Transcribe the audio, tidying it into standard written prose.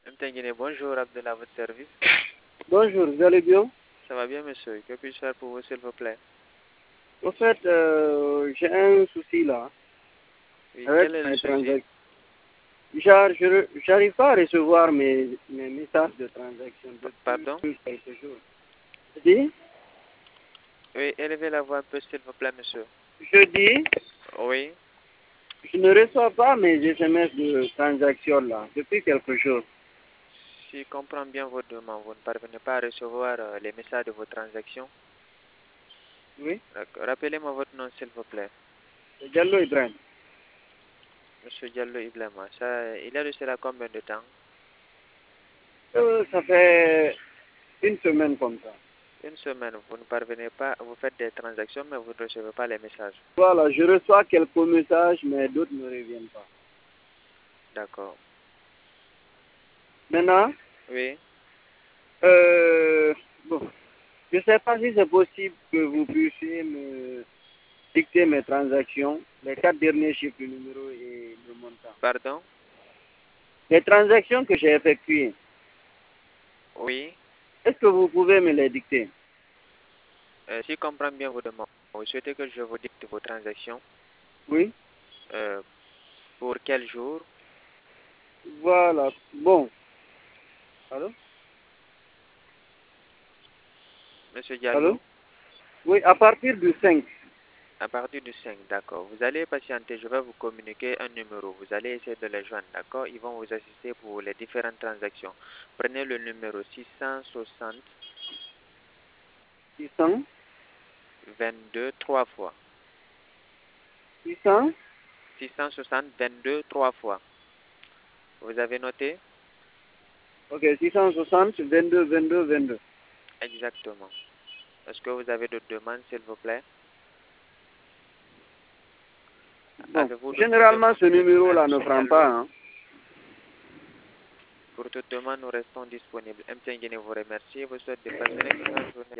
Bonjour, Abdel, à votre service. Bonjour, vous allez bien? Ça va bien, monsieur? Que puis-je faire pour vous, s'il vous plaît? En fait, j'ai un souci là Oui, avec quel est le mes souci? transactions. Je n'arrive pas à recevoir mes messages de transaction Pardon? depuis quelques jours. Je dis, Oui, élevez la voix un peu, s'il vous plaît, monsieur. je dis, Oui. je ne reçois pas mes SMS de transaction là depuis quelques jours. Si je comprends bien votre demande, vous ne parvenez pas à recevoir les messages de vos transactions. Oui, Rappelez-moi votre nom, s'il vous plaît. c'est Diallo Ibrahim. Monsieur Diallo Iblama. Ça, il a de cela combien de temps? Ça fait une semaine comme ça. Une semaine. Vous ne parvenez pas, vous faites des transactions, mais vous ne recevez pas les messages. Voilà, je reçois quelques messages, mais d'autres ne reviennent pas. D'accord. Maintenant, Oui. bon, je ne sais pas si c'est possible que vous puissiez me dicter mes transactions, les 4 derniers chiffres du numéro et le montant. Pardon? Les transactions que j'ai effectuées, Oui. est-ce que vous pouvez me les dicter? Si je comprends bien vos demandes, vous souhaitez que je vous dicte vos transactions. Oui. Euh, pour quel jour? Voilà. Bon. Allô? Monsieur Allô? Diallo? Oui, à partir du 5. À partir du 5, d'accord. Vous allez patienter, je vais vous communiquer un numéro. Vous allez essayer de les joindre, d'accord? Ils vont vous assister pour les différentes transactions. Prenez le numéro 660 600. 22 3 fois. 600. 660 22 3 fois. Vous avez noté? Ok, 660, 22, 22, 22. Exactement. Est-ce que vous avez d'autres demandes, s'il vous plaît? Bon, Avez-vous d'autres généralement, demandes, ce numéro-là ne monsieur prend Diallo? pas. Hein. Pour toute demande, nous restons disponibles. M. Nguyen vous remercie et vous souhaite de passer une excellente journée.